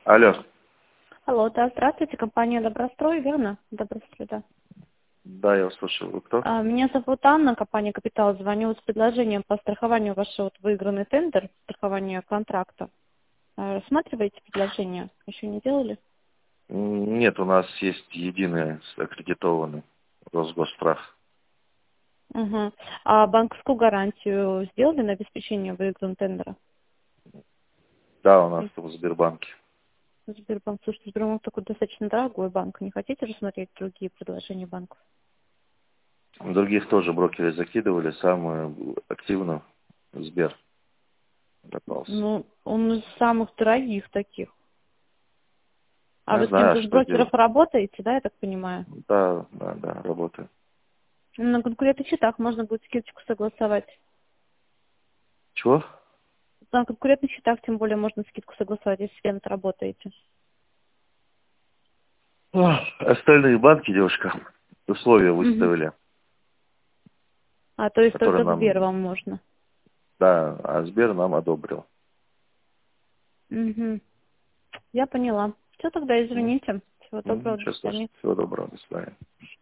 Алло. Алло, да, здравствуйте, компания Добрострой, верно? Добрострой, да. Да, я услышал. Вы кто? Меня зовут Анна, компания Капитал. Звоню с предложением по страхованию вашего выигранный тендер, страхование контракта. Рассматриваете предложение? Еще не делали? Нет, у нас есть единый аккредитованный Росгосстрах. Угу. А банковскую гарантию сделали на обеспечение выигранного тендера? Да, у нас в Сбербанке. Сбербанк. Слушайте, Сбербанк такой достаточно дорогой банк. Не хотите рассмотреть другие предложения банков? Других тоже брокеры закидывали, самый активно Сбер попался. Ну, он из самых дорогих таких. А Не вы с знаю, кем-то из что брокеров делать. работаете, да, я так понимаю? Да, работаю. На конкурентных счетах можно будет скидочку согласовать. Чего? На конкурентных счетах, тем более, можно скидку согласовать, если с кем-то работаете. Остальные банки, девушка, условия Угу. выставили, То есть которые только к нам, Сбер вам можно. да, а Сбер нам одобрил. Угу. Я поняла. Все, тогда извините. Всего доброго, до Ничего свидания. страшного. Всего доброго, до свидания.